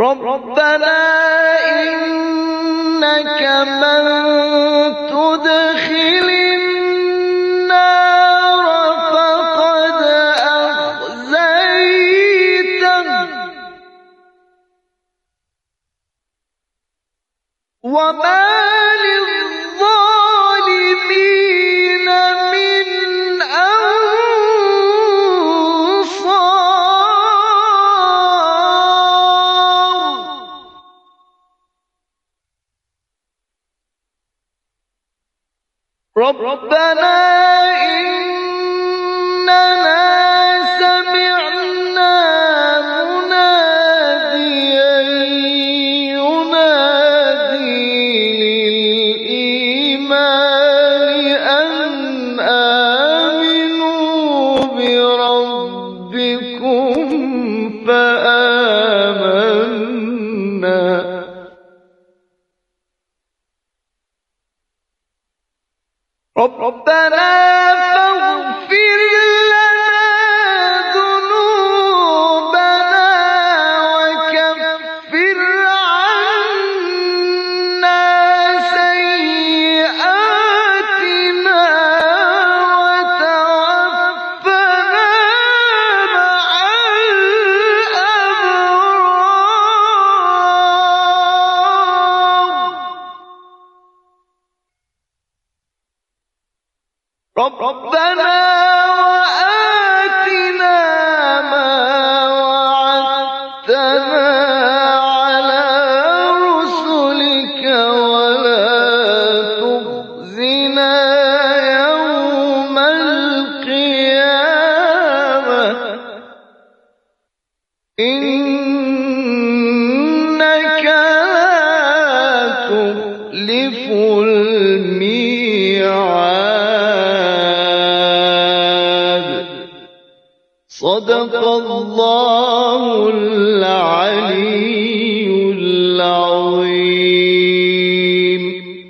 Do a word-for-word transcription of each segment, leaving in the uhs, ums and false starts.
ربنا إنك من تدخل النار فقد أخزيته وما للظالمين من أنصار ربنا إننا سمعنا مناديا ينادي للإيمان أن آمنوا بربكم فآمنا ربنا فاغفر لنا ذنوبنا وكفر عنا سيئاتنا وتوفنا مع الأبرار ربنا وآتنا ما وعدتنا على رسلك ولا تخزنا يوم القيامة إنك لا تخلف الميعاد صدق الله العلي العظيم.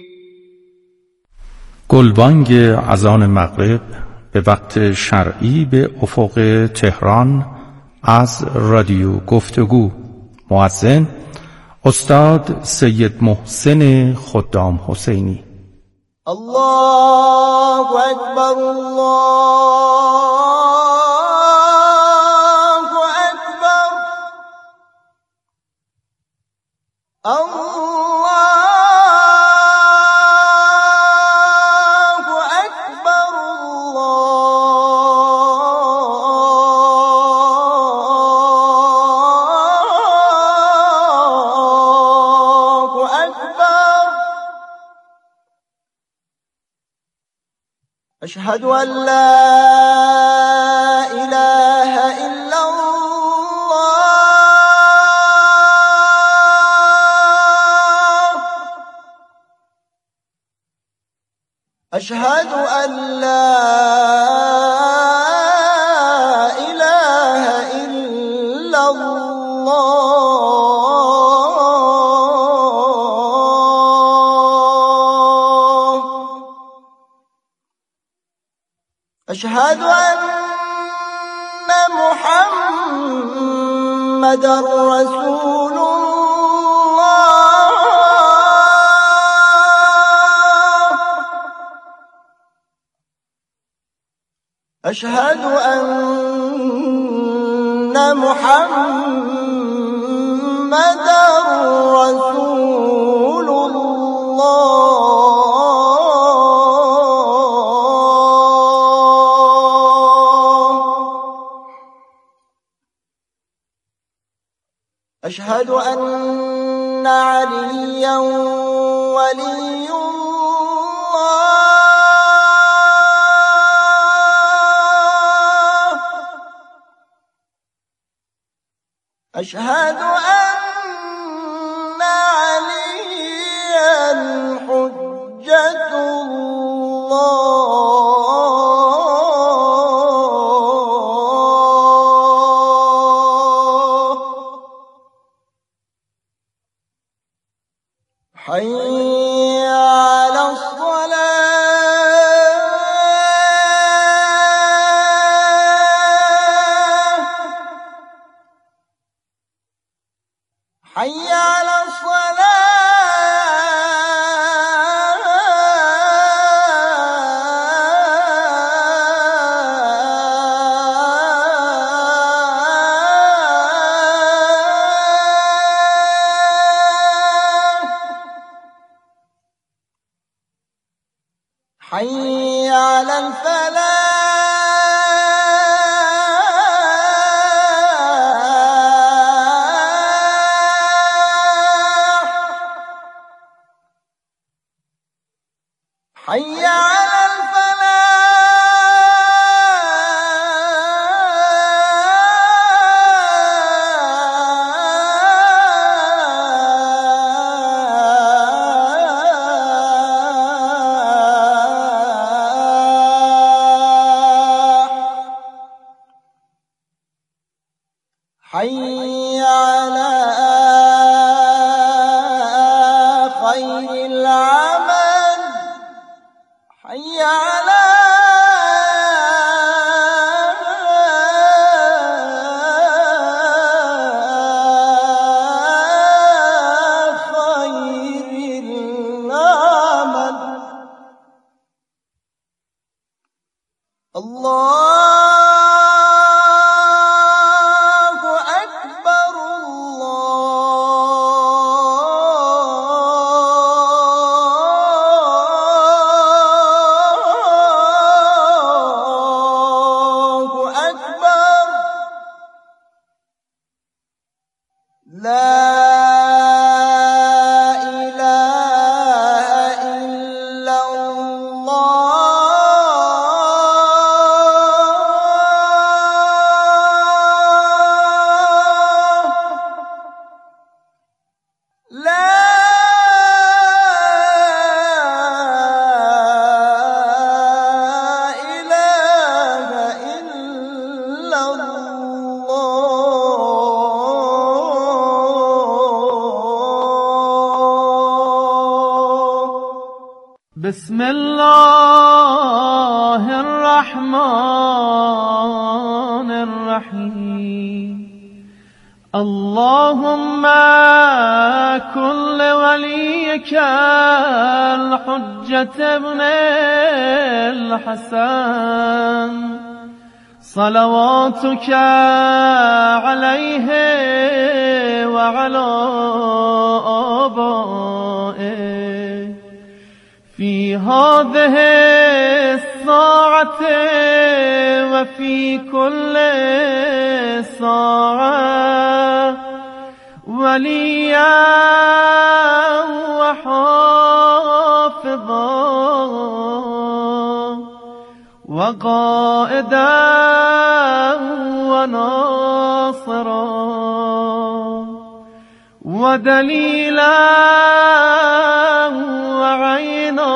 گلبانگ اذان مغرب به وقت شرعی به افق تهران از رادیو گفتگو. مؤذن استاد سید محسن خدام حسینی. الله اکبر الله اکبر الله اکبر الله اکبر أشهد أن لا إله إلا الله أشهد أن لا إله إلا الله أشهد أن محمدًا رسول الله أشهد أن محمدًا رسول الله أشهد أن عليا ولي الله أشهد أن عليا حجة الله حي على الصلاة على الفلاح حي على حي على خير العمل حي على خير العمل. الله لا إله إلا الله لا إله إلا بسم الله الرحمن الرحيم. اللهم كن لوليك الحجة ابن الحسن صلواتك عليه وعلى آبائه في هذه الساعة وفي كل ساعة وليا وحافظا وقائدا وناصرا ودليلا وعينا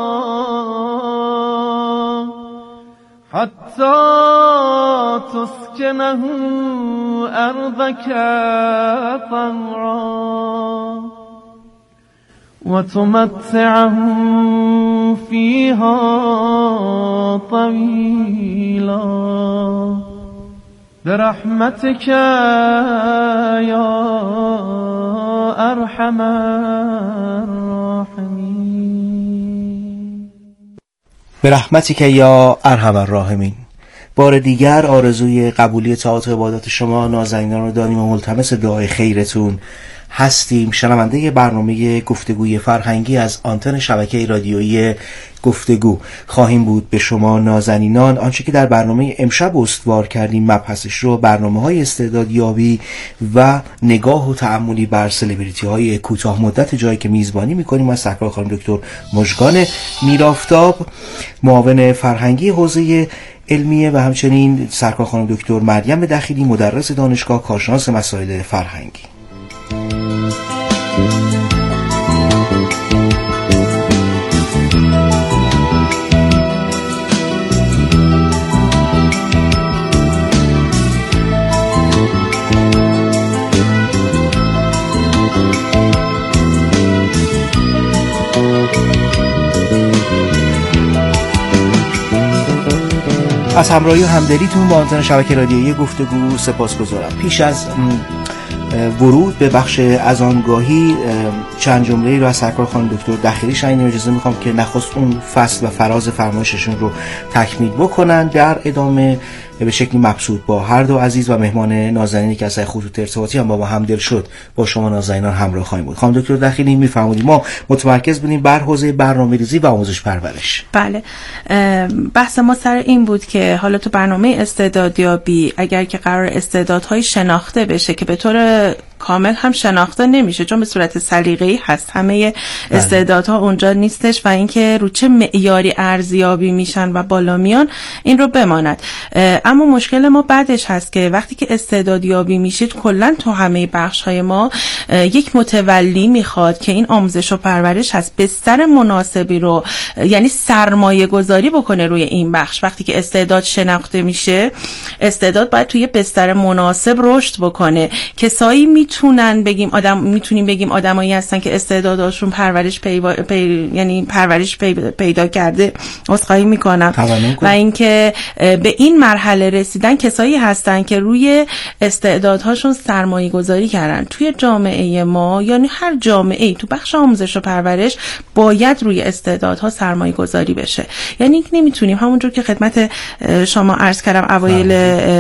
حتى تسكنه أرضك طوعا وتمتعه فيها طويلا برحمتك يا أرحم الراحمين. برحمتک یا ارحم الراحمین. بار دیگر آرزوی قبولی طاعات و عبادات شما نازنینان رو داریم و ملتمس دعای خیرتون هستیم. شنونده برنامه گفتگوی فرهنگی از آنتن شبکه رادیویی گفتگو خواهیم بود. به شما نازنینان آنچه که در برنامه امشب استوار کردیم مبحثش رو برنامه‌های استعدادیابی و نگاه و تأملی بر سلبریتی های کوتاه مدت جایی که میزبانی میکنیم از سرکار خانم دکتر مژگان میرافتاب، معاون فرهنگی حوزه علمیه، و همچنین سرکار خانم دکتر مریم دخیلی، مدرس دانشگاه، کارشناس مسائل فرهنگی. از همراهی و همدلیتون با آنتن شبکه رادیویی گفتگو سپاسگزارم. پیش از ورود به بخش اذانگاهی چند جمله‌ای رو از سرکار خانم دکتر دخیلی شنیدیم. اجازه میخوام که نخست اون فصل و فراز فرمایششون رو تکمیل بکنن، در ادامه به شکلی مبسوط با هر دو عزیز و مهمان نازنینی که از خطوط ارتباطی هم با ما همدل شد با شما نازنینان همراه خواهیم بود. خانم دکتر دخیلی میفرمایید ما متمرکز بودیم بر حوزه برنامه‌ریزی و آموزش پرورش. بله، بحث ما سر این بود که حالا تو برنامه استعدادیابی اگر که قرار استعدادهای شناخته بشه که به طور کامل هم شناخته نمیشه چون به صورت سلیقه‌ای هست، همه استعدادها اونجا نیستش و اینکه رو چه معیاری ارزیابی میشن و بالا میان این رو بماند. اما مشکل ما بعدش هست که وقتی که استعدادیابی میشید کلا تو همه بخش‌های ما یک متولی میخواد که این آموزش و پرورش هست بستر مناسبی رو، یعنی سرمایه گذاری بکنه روی این بخش. وقتی که استعداد شناخته میشه، استعداد باید توی بستر مناسب رشد بکنه. کسایی میتونن بگیم آدم میتونیم بگیم آدمایی هستن که استعداداشون پرورش پیدا پی... یعنی پرورش پی... پیدا کرده، عذرخواهی میکنم، و اینکه به این مرحله رسیدن کسایی هستن که روی استعدادهاشون سرمایه گذاری کردن. توی جامعه ما، یعنی هر جامعه تو بخش آموزش و پرورش باید روی استعدادها سرمایه گذاری بشه. یعنی نمیتونیم همونجور که خدمت شما عرض کردم اوایل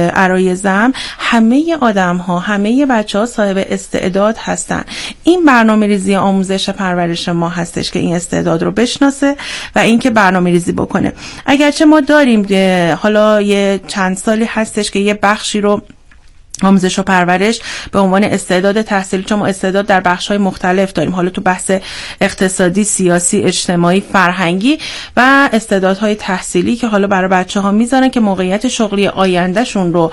عرایزم، همه آدم ها، همه بچه ها صاحب استعداد هستن. این برنامه ریزی آموزش پرورش ما هستش که این استعداد رو بشناسه و اینکه برنامه ریزی بکنه. اگرچه ما داریم حالا یه چند سالی هستش که یه بخشی رو آموزش و پرورش به عنوان استعداد تحصیلی، چون ما استعداد در بخش‌های مختلف داریم، حالا تو بحث اقتصادی، سیاسی، اجتماعی، فرهنگی و استعدادهای تحصیلی که حالا برای بچه‌ها میذارن که موقعیت شغلی آیندهشون رو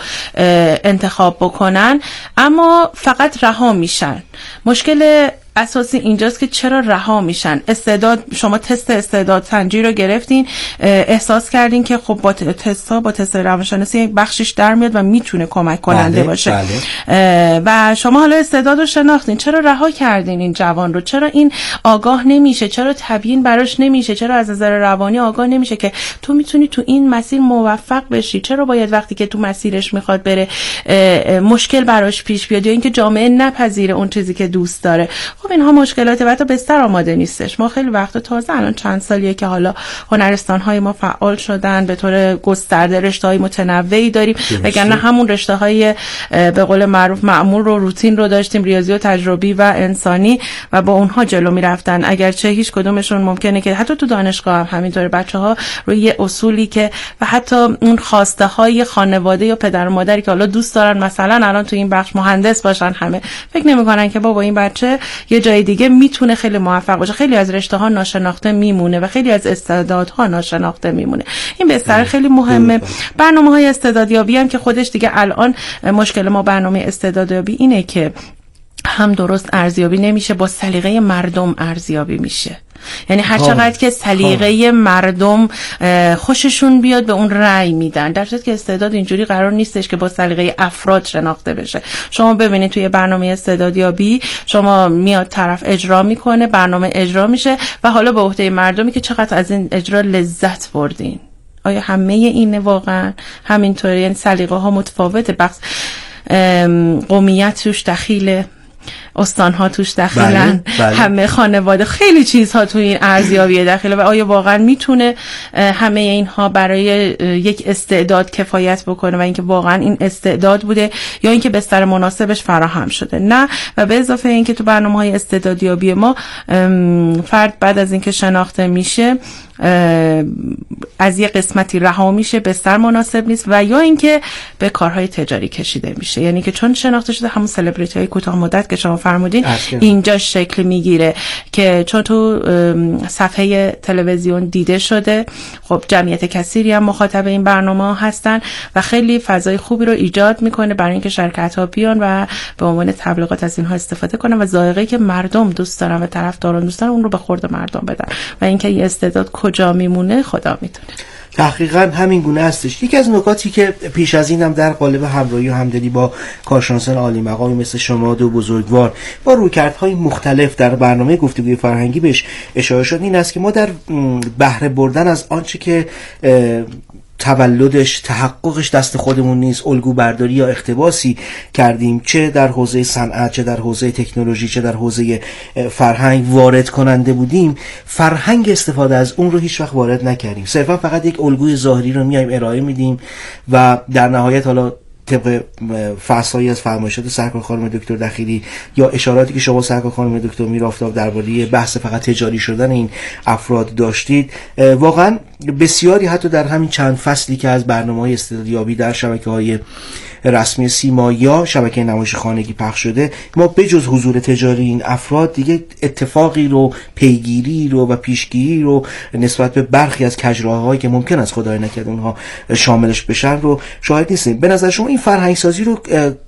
انتخاب بکنن، اما فقط رها میشن. مشکل اساسی اینجاست که چرا رها میشن. استعداد، شما تست استعداد سنجی رو گرفتین، احساس کردین که خب با تستا با تست روانشناسی یک بخشش در میاد و میتونه کمک کننده بله، باشه بله. و شما حالا استعداد رو شناختین، چرا رها کردین این جوان رو؟ چرا این آگاه نمیشه؟ چرا تبیین براش نمیشه؟ چرا از نظر روانی آگاه نمیشه که تو میتونی تو این مسیر موفق بشی؟ چرا باید وقتی که تو مسیرش میخواد بره مشکل براش پیش بیاد یا اینکه جامعه نپذیره اون چیزی که دوست داره؟ خب اینها مشکلات و حتی بستر آماده نیستش. ما خیلی وقت تازه الان چند سالیه که حالا هنرستان‌های ما فعال شدن، به طور گسترده رشته‌های متنوعی داریم، وگرنه همون رشته‌های به قول معروف معمول رو، روتین رو داشتیم، ریاضی و تجربی و انسانی، و با اونها جلو می‌رفتن. اگرچه هیچ کدومشون ممکنه که حتی تو دانشگاه هم همینطور بچه‌ها روی یه اصولی که و حتی اون خواسته‌های خانواده یا پدر و مادری که حالا دوست دارن مثلا الان تو این بخش مهندس باشن، همه فکر نمی‌کنن که بابا این بچه یه جای دیگه میتونه خیلی موفق باشه. خیلی از رشته ها ناشناخته میمونه و خیلی از استعدادها ناشناخته میمونه. این بستر خیلی مهمه. برنامه‌های استعدادیابی هم که خودش دیگه الان مشکل ما برنامه استعدادیابی اینه که هم درست ارزیابی نمیشه، با سلیقه مردم ارزیابی میشه. یعنی هر چقدر که سلیقه مردم خوششون بیاد به اون رأی میدن، در صورتی که استعداد اینجوری قرار نیستش که با سلیقه افراد شناخته بشه. شما ببینید توی برنامه استعدادیابی شما میاد طرف اجرا میکنه، برنامه اجرا میشه و حالا به عهده مردمی که چقدر از این اجرا لذت بردین. آیا همه اینه واقعا همینطوری؟ یعنی سلیقه ها متفاوته، بخش قومیت توش دخیله، استان‌ها توش داخلن، بله، بله. همه خانواده، خیلی چیزها توی این ارزیابی داخله و آیا واقعا میتونه همه اینها برای یک استعداد کفایت بکنه و اینکه واقعا این استعداد بوده یا اینکه بستر مناسبش فراهم شده؟ نه. و به اضافه اینکه تو برنامه‌های استعدادیابی ما فرد بعد از اینکه شناخته میشه از یه قسمتی رها میشه، بستر مناسب نیست و یا اینکه به کارهای تجاری کشیده میشه. یعنی که چون شناخته شده، همون سلبریتی های کوتاه مدت که شما فرمودین اینجا شکل میگیره که چون تو صفحه تلویزیون دیده شده، خب جمعیت کثیری هم مخاطب این برنامه هستن و خیلی فضای خوبی رو ایجاد میکنه برای اینکه شرکت ها بیان و به عنوان تبلیغات از اینها استفاده کنن و ذائقه‌ای که مردم دوست دارن و طرفداران دوست دارن اون رو به خورد مردم بدن و اینکه این استعداد کجا میمونه خدا میدونه. تحقیقا همین گونه هستش. یکی از نکاتی که پیش از اینم در قالب همراهی و همدلی با کارشناسان عالی مقامی مثل شما دو بزرگوار با رویکردهای مختلف در برنامه گفتگوی فرهنگی بهش اشاره شد، این است که ما در بهره بردن از آنچه که تولدش، تحققش دست خودمون نیست، الگو برداری یا اقتباسی کردیم، چه در حوزه صنعت، چه در حوزه تکنولوژی، چه در حوزه فرهنگ وارد کننده بودیم، فرهنگ استفاده از اون رو هیچ وقت وارد نکردیم. صرفا فقط یک الگوی ظاهری رو میایم ارائه میدیم و در نهایت حالا طبق فصل‌هایی از فرمایشات سرکار خانم دکتر دخیلی یا اشاراتی که شما سرکار خانم دکتر میرافتاب درباره بحث فقط تجاری شدن این افراد داشتید، واقعا بسیاری حتی در همین چند فصلی که از برنامه‌های استعدادیابی در شبکه‌های رسمی سیما یا شبکه نمایش خانگی پخش شده، ما بجز حضور تجاری این افراد دیگه اتفاقی رو، پیگیری رو و پیشگیری رو نسبت به برخی از کجراهایی که ممکن است خدای نکرده اونها شاملش بشن رو شاهد نیستیم. به نظر شما این فرهنگ سازی رو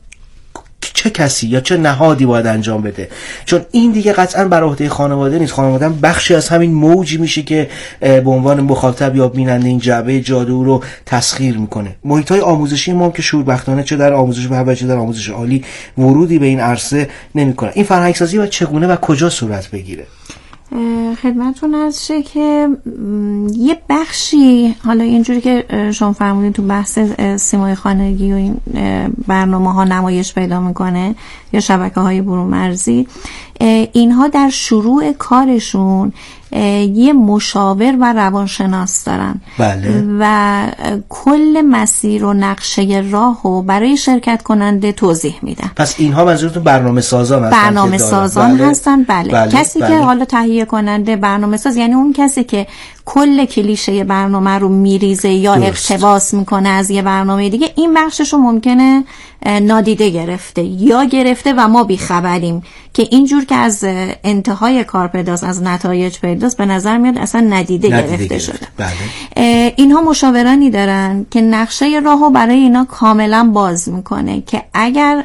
چه کسی یا چه نهادی باید انجام بده؟ چون این دیگه قطعا بر عهده خانواده نیست. خانواده بخشی از همین موجی میشه که به عنوان مخاطب یا بیننده این جعبه جادو رو تسخیر میکنه. محیط‌های آموزشی ما هم که شوربختانه چه در آموزش به چه در آموزش عالی ورودی به این عرصه نمیکنه. این فرهنگ سازی باید چگونه و کجا صورت بگیره؟ خدمتتون عرض شه که یه بخشی، حالا اینجوری که شما فرمودین تو بحث سیمای خانگی و این برنامه ها نمایش پیدا میکنه یا شبکه های برون مرزی، اینها در شروع کارشون یه مشاور و روانشناس دارن. بله. و کل مسیر و نقشه راهو برای شرکت کننده توضیح میدن. پس اینها منظورتون برنامه سازان هستن؟ برنامه سازان بله. هستن بله, بله. کسی بله. که حالا تهیه کننده برنامه ساز یعنی اون کسی که کل کلیشه برنامه رو میریزه یا درست. اقتباس میکنه از یه برنامه دیگه، این بخشش رو ممکنه نادیده گرفته یا گرفته و ما بیخبریم که اینجور که از انتهای کار پیداست، از نتایج پیداست، به نظر میاد اصلا ندیده, ندیده گرفته گرفت. شده. بله. اینها مشاورانی دارن که نقشه راهو برای اینا کاملا باز میکنه که اگر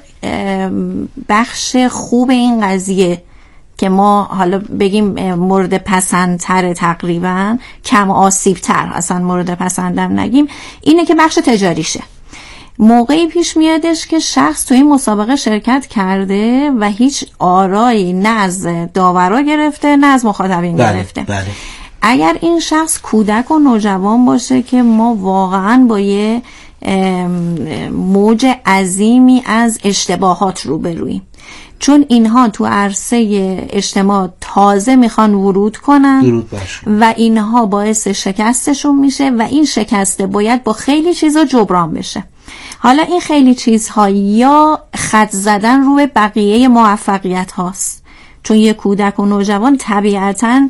بخش خوب این قضیه که ما حالا بگیم مورد پسندتر، تقریبا کم آسیبتر، اصلا مورد پسندم نگیم، اینه که بخش تجاریشه. موقعی پیش میادش که شخص توی این مسابقه شرکت کرده و هیچ آرایی نه از داورا گرفته نه از مخاطبین بله، گرفته. بله. اگر این شخص کودک و نوجوان باشه که ما واقعا با یه موج عظیمی از اشتباهات روبرویم، چون اینها تو عرصه اجتماع تازه میخوان ورود کنن و اینها باعث شکستشون میشه و این شکسته باید با خیلی چیزا جبران بشه. حالا این خیلی چیزها یا خط زدن روی بقیه موفقیت هاست، چون یه کودک و نوجوان طبیعتاً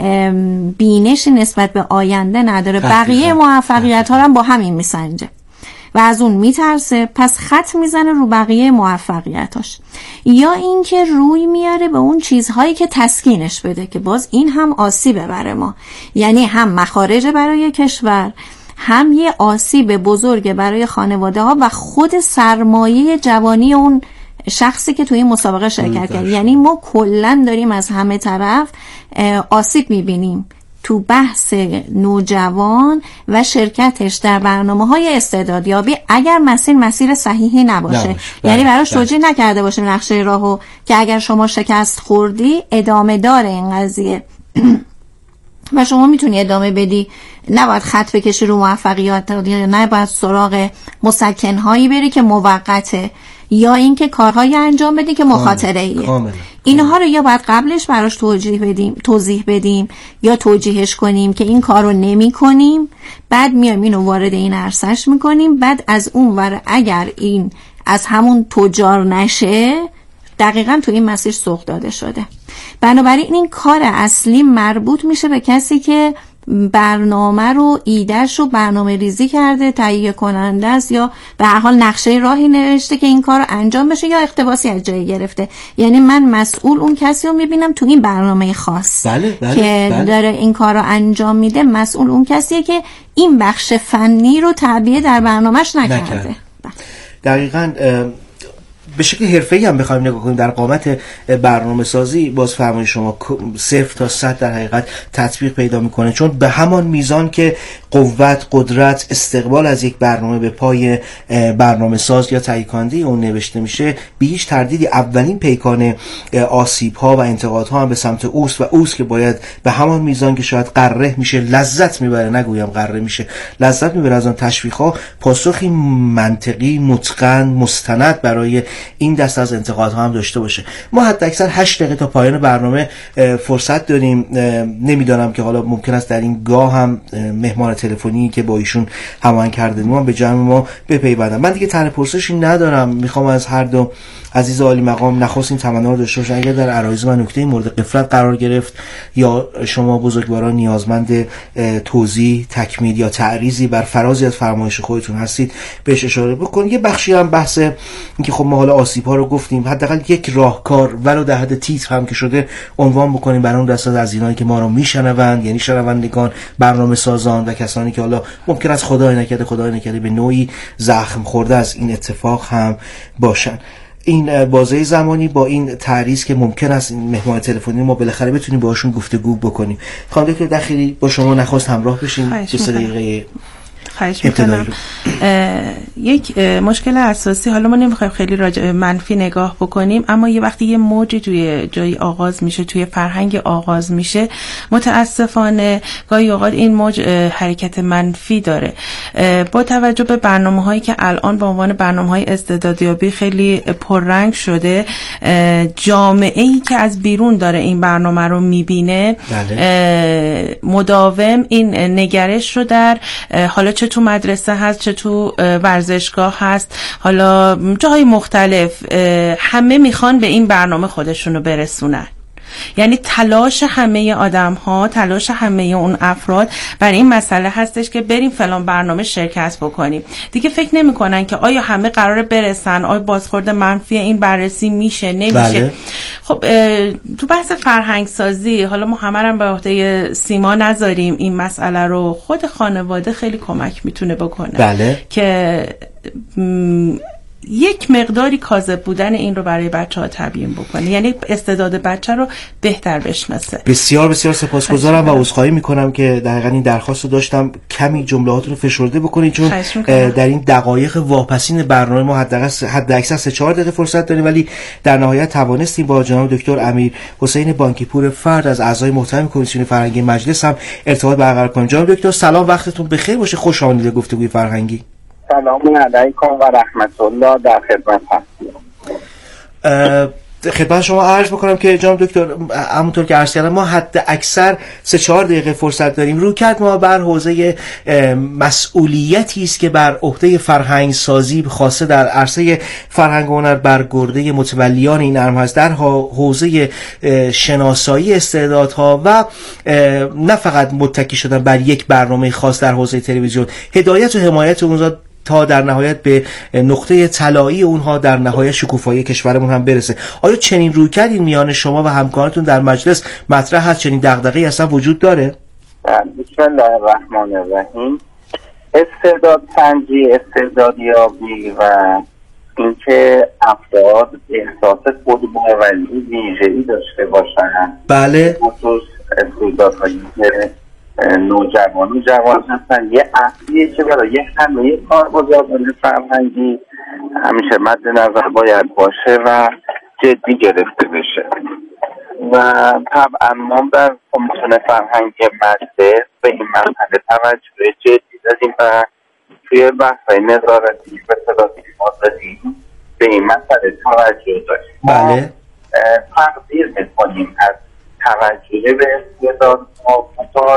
بینشی نسبت به آینده نداره، بقیه موفقیت ها رو هم با همین میسنجه و از اون میترسه، پس خط میزنه رو بقیه موفقیتاش. یا اینکه روی میاره به اون چیزهایی که تسکینش بده، که باز این هم آسیبه برای ما، یعنی هم مخارج برای کشور، هم یه آسیب بزرگ برای خانواده ها و خود سرمایه جوانی اون شخصی که توی مسابقه شرکت کرد. یعنی ما کلن داریم از همه طرف آسیب میبینیم تو بحث نوجوان و شرکتش در برنامه‌های استعدادیابی اگر مسیر مسیر صحیحی نباشه, نباشه. یعنی براش توجیه نکرده باشه نقشه راهو که اگر شما شکست خوردی ادامه داره این قضیه و شما میتونی ادامه بدی، نباید خط بکشی رو موفقیت، نباید سراغ مسکن‌هایی بری که موقته، یا اینکه کارهایی انجام بدی که مخاطره ایه. اینها رو یا باید قبلش براش توضیح بدیم توضیح بدیم یا توجیهش کنیم که این کار رو نمی کنیم، بعد میایم اینو وارد این عرصهش میکنیم، بعد از اون ور اگر این از همون تجار نشه دقیقاً تو این مسیر سوق داده شده. بنابراین این کار اصلی مربوط میشه به کسی که برنامه رو ایدهش رو برنامه ریزی کرده، تهیه کننده است، یا به هر حال نقشه راهی نوشته که این کار رو انجام بشه، یا اقتباسی از جایی گرفته. یعنی من مسئول اون کسی رو میبینم تو این برنامه خاص بله، بله، که بله. داره این کار رو انجام میده، مسئول اون کسیه که این بخش فنی رو تعبیه در برنامهش نکرده. دقیقاً به شکل حرفه‌ای هم بخوایم نگاه کنیم در قامت برنامه سازی، باز فرمایش شما صفر تا صد در حقیقت تطبیق پیدا میکنه، چون به همان میزان که قوت، قدرت، استقبال از یک برنامه به پای برنامه ساز یا تهیه کننده اون نوشته میشه، بی هیچ تردیدی اولین پیکان آسیب ها و انتقاد ها هم به سمت اوست و اوست که باید به همان میزان که شاید قره میشه لذت میبره، نگویم قره میشه، لذت میبره از آن تشویق ها، پاسخی منطقی، متقن، مستند برای این دست از انتقاد ها هم داشته باشه. ما حتی اکثر هشت دقیقه تا پایان برنامه فرصت داریم. نمیدانم که حالا ممکن است در این گاه هم مهمان تلفنی که با ایشون هماهنگ کرده ما به جمع ما بپیوندن. من دیگه طرح پرسشی ندارم، میخوام از هر دو عزیز عالی مقام نخست این تمنا رو داشته باشن اگر در عرایض من نکته مورد غفلت قرار گرفت یا شما بزرگواران نیازمند توضیح، تکمیل یا تعریضی بر فرازی از فرمایش خودتون هستید بهش اشاره بکنید. یه بخشی هم بحث اینکه خب ما حالا آسیب ها رو گفتیم، حداقل یک راهکار ولو در حد تیتر هم که شده عنوان بکنیم برای اون دسته از اینایی که ما رو میشنوند، یعنی شنوندگان، برنامه سازان و کسانی که حالا ممکن است خدای نکرده خدای نکرده به نوعی زخم خورده از این اتفاق هم باشن. این بازه زمانی با این تعریض که ممکن است این مهمان تلفنی ما بالاخره بتونیم باهاشون گفتگو بکنیم. خانم دکتر دخیلی با شما نخواست همراه بشیم دو سه دقیقه خواهش میکنم. یک مشکل اساسی، حالا ما نمیخوایم خیلی راجع منفی نگاه بکنیم، اما یه وقتی یه موجی توی جایی آغاز میشه، توی فرهنگ آغاز میشه، متاسفانه گاهی اوقات این موج حرکت منفی داره. با توجه به برنامه هایی که الان به عنوان برنامه های استعدادیابی خیلی پررنگ شده، جامعه ای که از بیرون داره این برنامه رو میبینه بله. مداوم این نگرش رو در حالا چه تو مدرسه هست، چه تو ورزشگاه هست، حالا جاهای مختلف، همه میخوان به این برنامه خودشونو برسونن. یعنی تلاش همه آدم ها، تلاش همه اون افراد برای این مسئله هستش که بریم فلان برنامه شرکت بکنیم. دیگه فکر نمی کنن که آیا همه قراره برسن، آیا بازخورد منفی این بررسی میشه نمیشه. بله. خب تو بحث فرهنگ سازی، حالا ما همه هم به عهده سیما نذاریم این مسئله رو، خود خانواده خیلی کمک میتونه بکنه. بله. که م... یک مقداری کاذب بودن این رو برای بچه‌ها تبیین بکنه، یعنی استعداد بچه رو بهتر بشناسه. بسیار بسیار سپاسگزارم و عذرخواهی میکنم که دقیقاً این درخواست رو داشتم کمی جمله‌هاتون رو فشرده بکنید، چون در این دقایق واپسین برنامه ما حداقل حد اکثر سه چهار دقیقه فرصت داریم، ولی در نهایت توانستیم با جناب دکتر امیر حسین بانکیپور فرد از اعضای محترم کمیسیون فرهنگی مجلس هم ارتباط برقرار کنیم. جناب دکتر سلام، وقتتون بخیر باشه، خوش آمدید گفتگوی فرهنگی. سلام علیکم و رحمت الله، در خدمت هستم. خدمت شما عرض بکنم که جناب دکتر همونطور که عرض کردم ما حد اکثر سه چهار دقیقه فرصت داریم. رو کرد ما بر حوزه مسئولیتی است که بر عهده فرهنگ سازی خاصه در عرصه فرهنگ و هنر برگرده متولیان این امر هست، در حوزه شناسایی استعدادها و نه فقط متکی شدن بر یک برنامه خاص در حوزه تلویزیون، هدایت و حمایت اونها تا در نهایت به نقطه طلایی اونها در نهایت شکوفایی کشورمون هم برسه. آیا چنین رویکردی میان شما و همکارتون در مجلس مطرح هست؟ چنین دغدغه‌ای اصلا وجود داره؟ بسم الله الرحمن الرحیم. استعداد سنجی، استعدادیابی و اینکه افراد احساس خودباوری ویژه‌ای داشته باشن، بله، خصوص استعدادهایی که نوجوان و جوان هستن، یه اصلیه که برای همه کارگزاران فرهنگی همیشه مد نظر باید باشه و جدی گرفته بشه. و طبعا ما در کمیسیون فرهنگی مجلس به این مسئله توجه جدی دادیم و توی بحث‌های نظارتی و صداقتی ما دادیم به این مسئله توجه داشتیم. بله. تقدیر می‌کنیم از توجه به استعدادها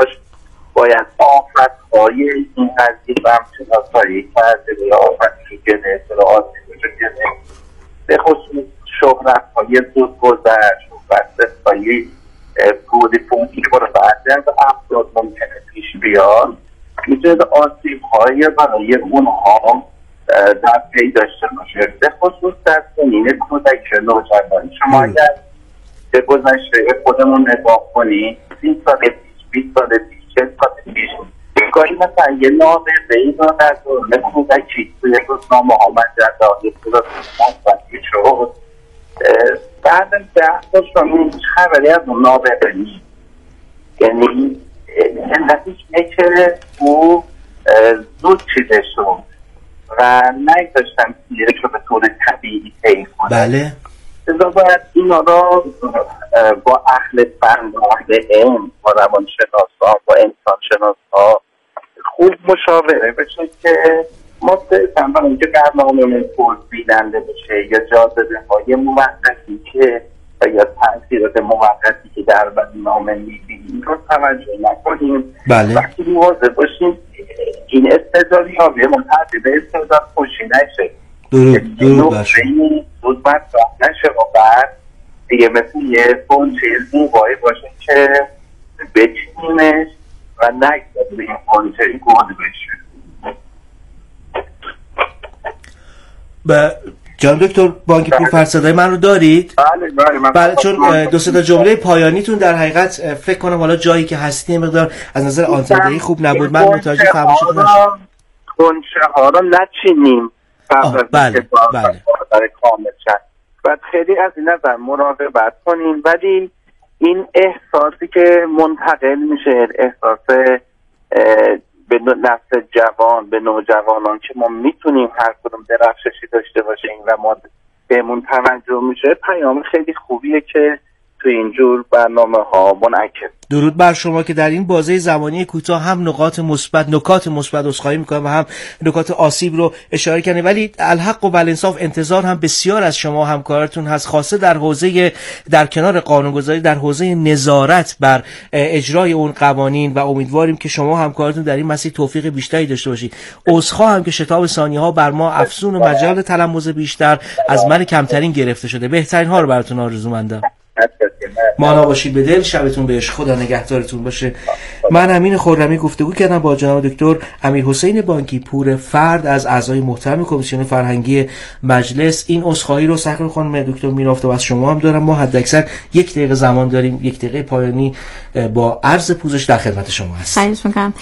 باید آفت‌های این قضیه و همچنان سایی کرده یا آفتی که گنه سر آسیب رو گنه به خصوص شهرت‌های زود گذشت و سستایی بود پونکی که برای بعضی از افراد ممکنه پیش بیاد، میتونه آسیب‌های برای اونها در پی داشته باشه، به خصوص در سنین کودک نوجوان. شما اگر به گذشته خودمون نگاه کنید، سی سال پیش، بیست سال پیش، چه سال پیش گاهی مثلا یه نابغه‌ای رو در دوران کودکی توی روزنامه ها مجلات یا صورت مطبعی شد. بعد از ده تا شما خبری از اون نابغه نیست، یعنی علتش اینه که او زود چیزه شد و نگذاشتن سیرش رو به طور طبیعی طی کنه. بله. لذا باید اینا را با اهل فن، با اهل علم، با روانشناسا، با انسان شناسا خوب مشاوره بشه که مطمئن برای اینکه برنامه پول بیننده بشه یا جاذبه های موقتی که یا تأثیرات موقتی که در برنامه میبینیم رو توجه نکنیم. بله. وقتی مواظب باشیم این استعدادی ها به منتظر به استعداد خوشی نشه، درود درود باشه، زود مطرح نشه و بعد دیگه مثل یه فونچه زیبایی باشه که بچینیمش و نگذاریم به این فونچه گود بشه. ب... جان دکتر بانک پول فرد صدای من رو دارید؟ بله بله من بله، چون دو سه تا جمله پایانیتون در حقیقت فکر کنم حالا جایی که هستی مقدار از نظر آنتندهی خوب نبود، من متوجه فرمایشتون نشدم. خونچه ها رو نچینیم بله بله برای کامل شد و خیلی از این نظر مراقبت کنیم، ولی این احساسی که منتقل میشه، احساس به نسل جوان، به نوجوانان که ما میتونیم هر کدوم درخششی داشته باشیم و ما بهمون توجه میشه، پیام خیلی خوبیه که تو اینجور برنامه ها منعکس. درود بر شما که در این بازه زمانی کوتاه هم نقاط مثبت نکات مثبت عذرخواهی میکنم و هم نکات آسیب رو اشاره کردید، ولی الحق و بالانصاف انتظار هم بسیار از شما همکارتون هست، خاصه در حوزه در کنار قانونگذاری در حوزه نظارت بر اجرای اون قوانین و امیدواریم که شما همکارتون در این مسیر توفیق بیشتری داشته باشید. عذرخواهم که شتاب ثانیه ها بر ما افزون و مجال تلمذ بیشتر از من کمترین گرفته شده. بهترین ها رو براتون آرزومندم. مانا باشید به دل، شبتون به عشق، خدا نگهدارتون باشه. من امین خرمی گفتگو کردم با جناب دکتر امیرحسین بانکی پور فرد از اعضای محترم کمیسیون فرهنگی مجلس. این عذرخواهی رو سرکار خانم دکتر میرافته و از شما هم دارم. ما حداکثر یک دقیقه زمان داریم، یک دقیقه پایانی با عرض پوزش در خدمت شما هستم. خواهش می‌کنم.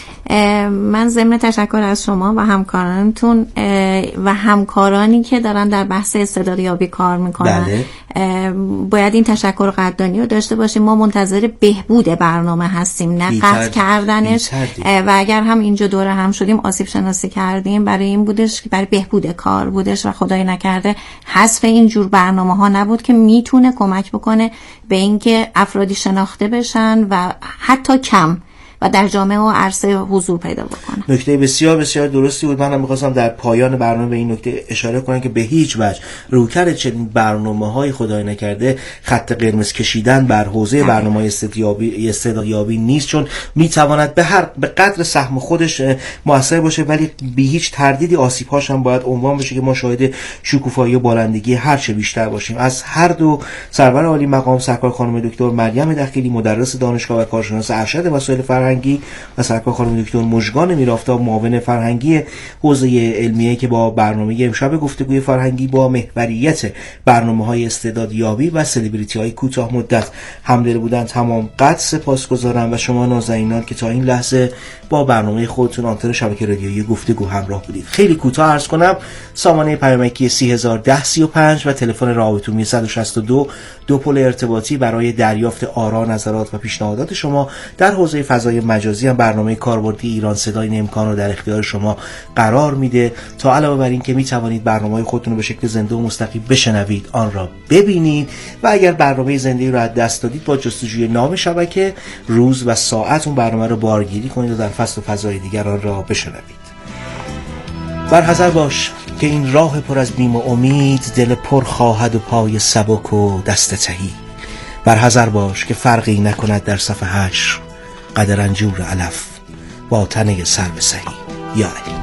من ضمن تشکر از شما و همکارانتون و همکارانی که دارن در بحث استعدادیابی کار میکنن، بله. باید این تشکر قدردانی رو داشته باشیم. ما منتظر بهبود برنامه هستیم، نه قطع کردنش. و اگر هم اینجا دوره هم شدیم آسیب شناسی کردیم، برای این بودش که برای بهبود کار بودش و خدای نکرده حذف این جور برنامه ها نبود که میتونه کمک بکنه به اینکه افرادی شناخته بشن و حتی کم و در جامعه و عرصه حضور پیدا بکنه. نکته بسیار بسیار درستی بود. منم می‌خواستم در پایان برنامه به این نکته اشاره کنم که به هیچ وجه روکر چنین برنامه‌های خدای نکرده خط قرمز کشیدن بر حوزه برنامه‌های استعدادیابی استعدادیابی نیست، چون میتواند به هر به قدر سهم خودش موثر باشه، ولی به هیچ تردیدی آسیب‌هاش هم باید عنوان بشه که ما شاهد شکوفایی و بالندگی هر چه بیشتر باشیم. از هر دو سرور عالی مقام سرکار خانم دکتر مریم دخیلی مدرس دانشگاه و کارشناس ارشد وسایل فرهنگی و سرکار خانم دکتر مژگان میرافتا معاون فرهنگی حوزه علمیه که با برنامه امشب گفتگوی فرهنگی با محوریت برنامه‌های استعدادیابی و سلبریتی‌های کوتاه مدت همدل بودن تمام قد سپاسگزارم و شما نازنینان که تا این لحظه با برنامه خودتون آنتن شبکه رادیویی گفتگو همراه بودید. خیلی کوتاه عرض کنم سامانه پیامکی سی هزار و ده سی و پنج و تلفن راهتون صد و شصت و دو دو پل ارتباطی برای دریافت آرا، نظرات و پیشنهادات شما در حوزه فضای مجازی هم برنامه کاربردی ایران صدا این امکان رو در اختیار شما قرار میده. تا علاوه بر این که میتوانید برنامه خودتون رو به شکل زنده و مستقیم بشنوید، آن را ببینید و اگر برنامه زنده رو از دست دادید با جستجوی نام شبکه، روز و ساعت اون برنامه رو بارگیری کنید و در فصل و فضای دیگر آن را بشنوید. برحذر باش که این راه پر از بیم و امید دل پر خواهد و پای سبک و دست تهی. برحذر باش که فرقی نکند در صف حشر قد رنجور علف با تنه سر به سهی. یا علی.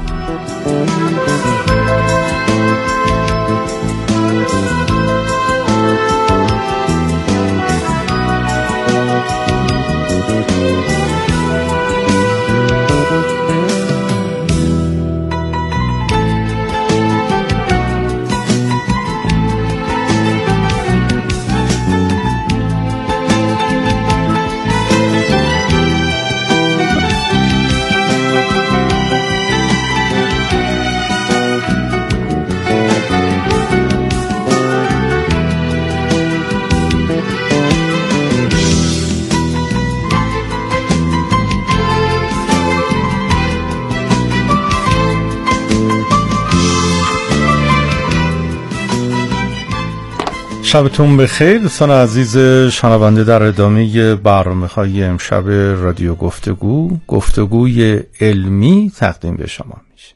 شبتون بخیر دوستان عزیز شنونده. در ادامه برنامه‌های امشب رادیو گفتگو، گفتگوی علمی تقدیم به شما میشه.